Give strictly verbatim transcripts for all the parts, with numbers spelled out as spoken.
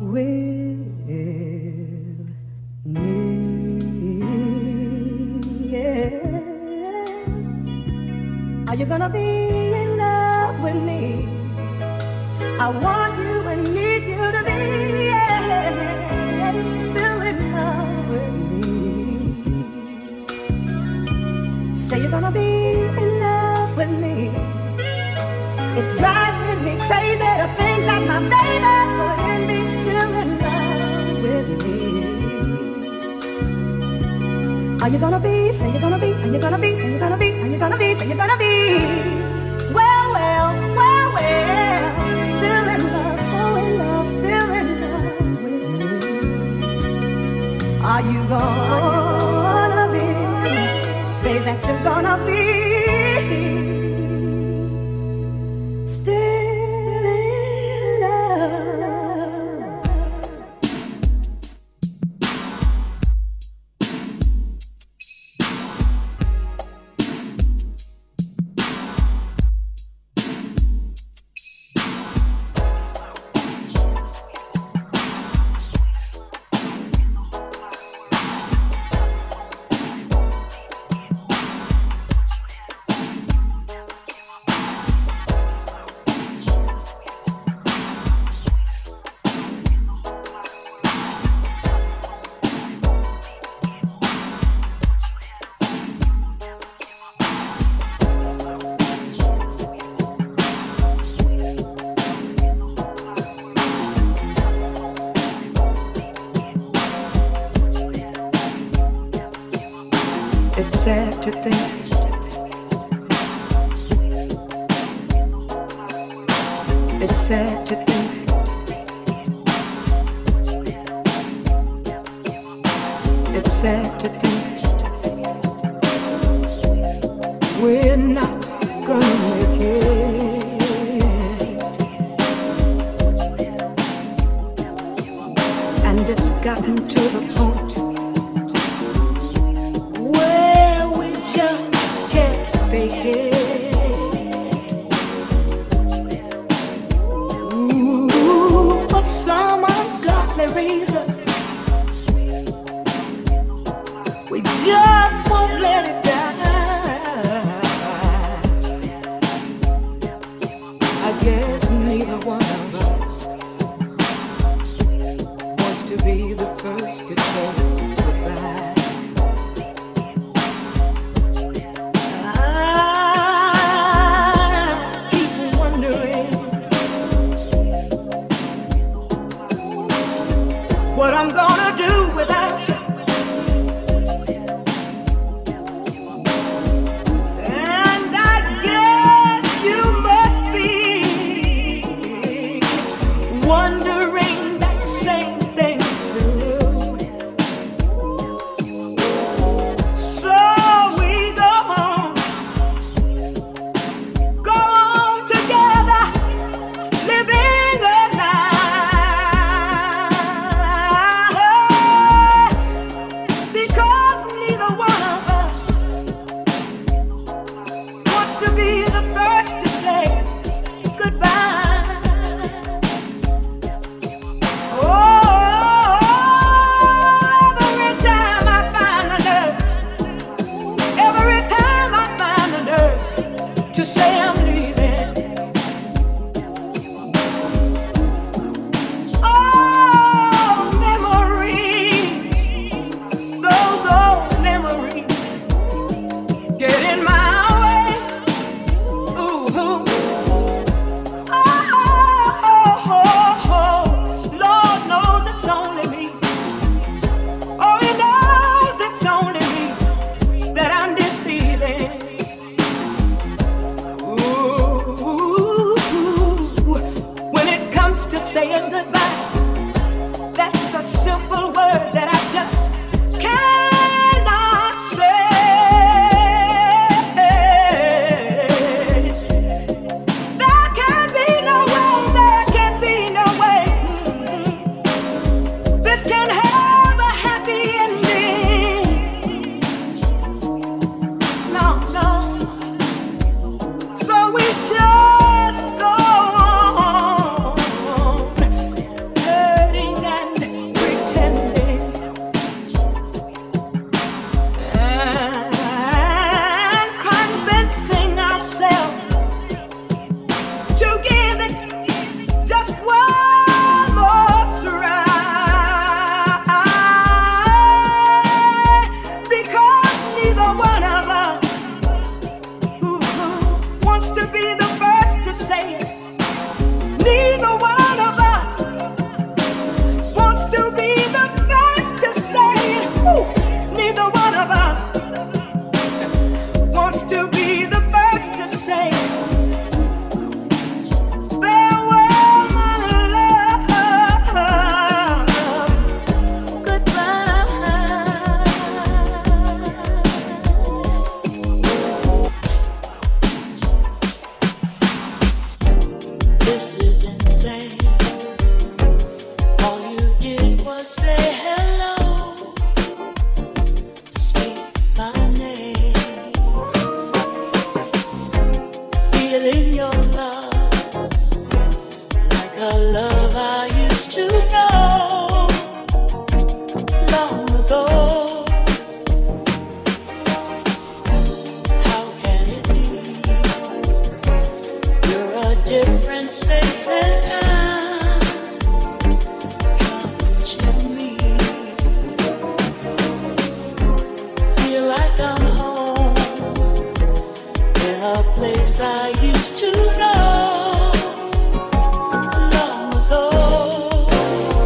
with me. Yeah. Are you gonna be in love with me? I want you and need you to be, yeah, still in love with me. Say you're gonna be in love with me. It's driving me crazy to think that my baby couldn't be still in love with me. Are you gonna be, say you're gonna be, are you gonna be, say you're gonna be, are you gonna be, say you're gonna be, well, well, well, well, still in love, so in love, still in love with me. Are you gonna be, say that you're gonna be still in love? It's sad to think It's sad to think It's sad to think we're not gonna make it. And it's gotten to the point where we just can't fake it. Ooh, for some ungodly reason, we just won't let it die. I guess neither one of us wants to be the first to say goodbye. I keep wondering what I'm gonna do without you. And I guess you must be wondering that same thing too. So we go on, go on together, living a life, because neither one of us wants to be the first to say goodbye. Oh, every time I find the nerve, every time I find the nerve to say I'm leaving, oh, memories, those old memories get in my way. Ooh, ooh. Oh, Lord knows it's only me. Oh, He knows it's only me that I'm deceiving. Ooh, when it comes to saying goodbye, that's a simple word that I just cannot say. There can be no way, there can be no way this can have a happy ending. No, no. So we just go on the love I used to know long ago. How can it be? You're a different space and time. Come to me. Feel like I'm home in a place I used to know long ago.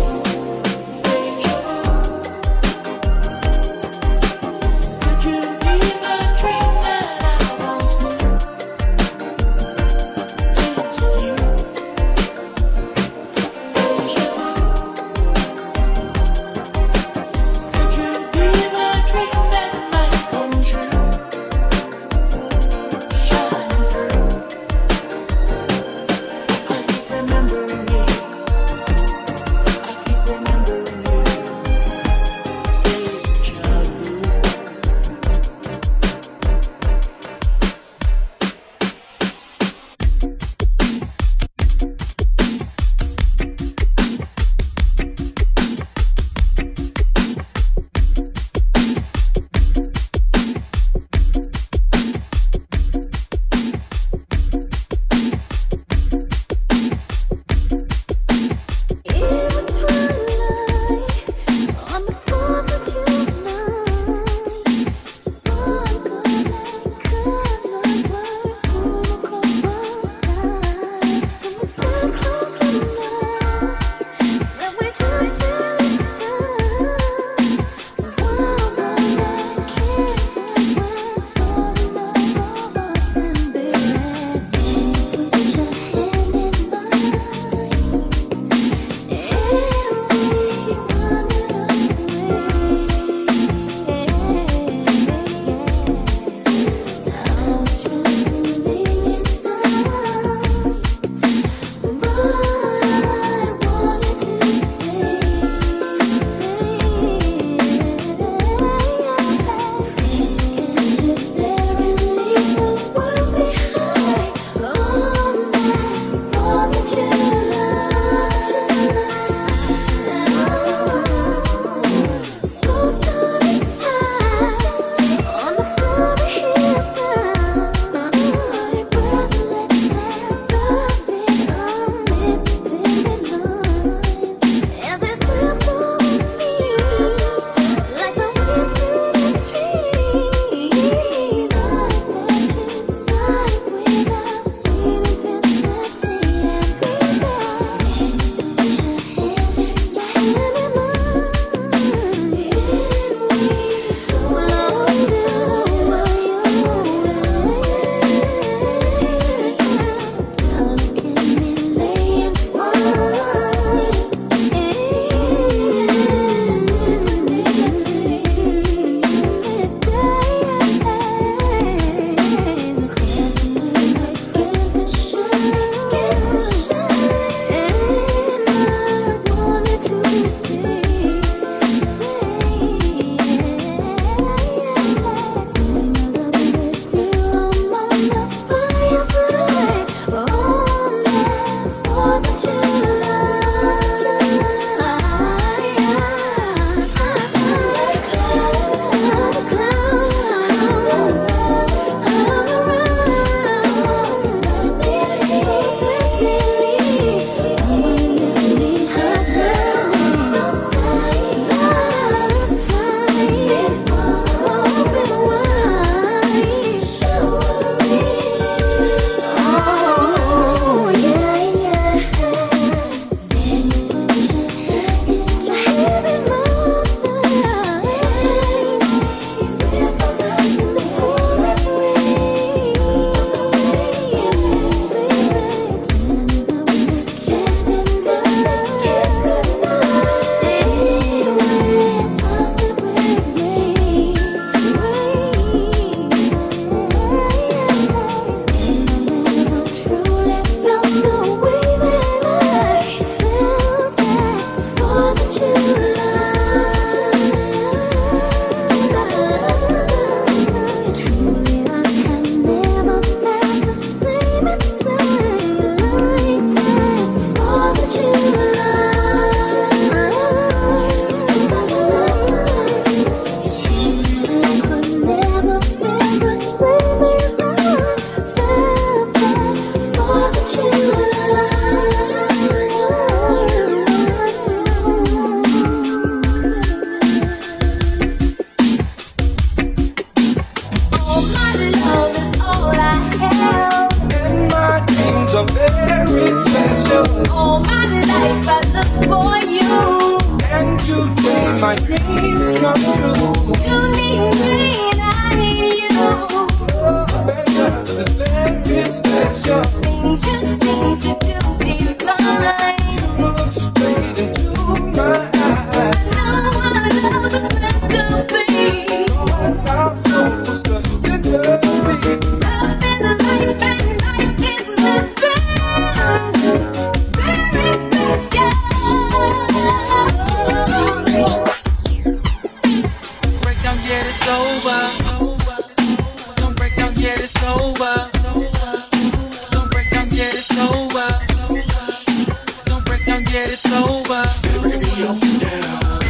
don't get it sober. Still bringing me up and down.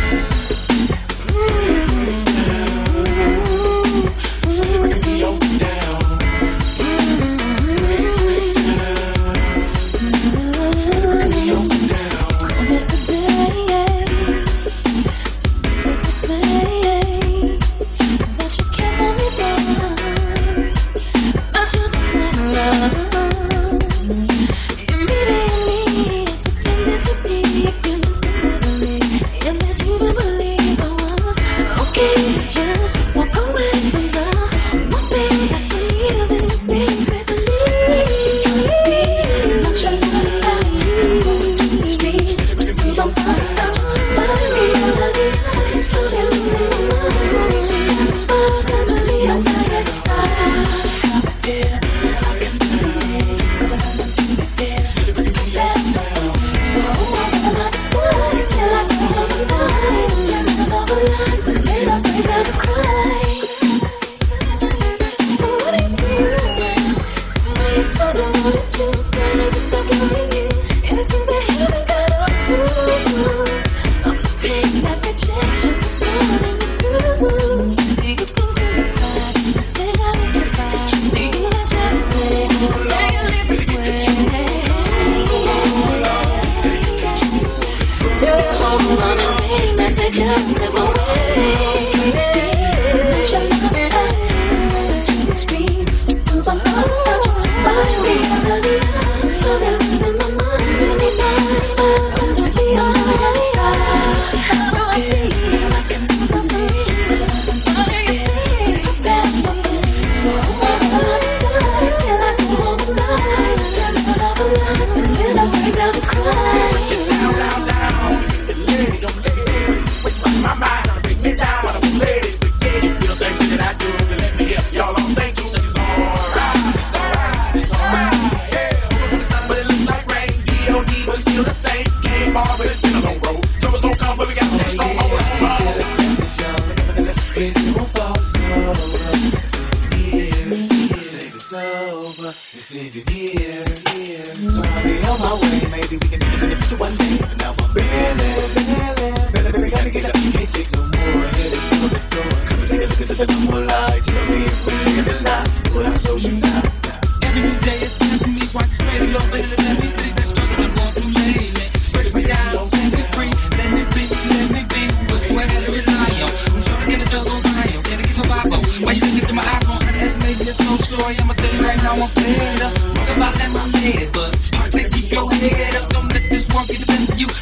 Still bringing me up and down. Still bringing me up and down. Yesterday, so to say that you can't let me down, but you just not love. Immediately, pretended to be a feeling something me, and that you would believe I was okay. Just walk away from the one thing I see this thing crazily. Not sure about you, street, don't find out. But I realize I'm slowly losing my mind. Stars gradually on my other side. Yeah, I can be today, 'cause I know you there. That's all. So I wear my disguise till I go on the night. Dreaming of all the lies that made us brave to cry. So what do you do? Somebody you said I wanted you, so I never stopped loving you. And it seems I haven't got up through. I'm the pain that rejection was burning me through. You can do that and say that it's a lie. You can try to say that you live this way. Do you hold on to me that they just slip away? Shall I be out to the streets? Move on out by reality. I'm slowly losing my mind. Any night, I'm gently on my other side. How do I feel? I can be something. Cause I'm that's something. So I wear my disguise till I go home at night. Dreaming of all the lies that made us brave to cry. Down, down, down. Lady, don't let it in. Which one my mind? Trying to break me down. I don't let it forget it. Feel the same thing that I do. Then let me hear y'all all say too. Say it's alright, it's alright, it's alright. Yeah, when it's sun, but it looks like rain. D O D, but it's still the same. Came far, but it's been a long road. Troubles gon' come, but we gotta stay strong. Hold on, hold on. It's in the near, near. So I'll be on my way. Maybe we can meet in the future one day. But now I'm barely, barely, barely, barely gotta get up. Can't take no more. Headed for the door. Come take a look into the normal light. Tell me if we live it now. What I told you now. Every new day is catching me, so I just ready, low, baby. Let me fix that struggle I'm going through lately. Stretch me out, set me free. Let me be, let me be. What's the way I gotta rely on? I'm trying to get a juggle by you. Gotta get your vibe on. Why you looking to my iPhone? Underestimate this whole story. I'ma tell you right now, I'm fed up. Talk about let my head, but start to keep your head up. Don't let this world get the best of you.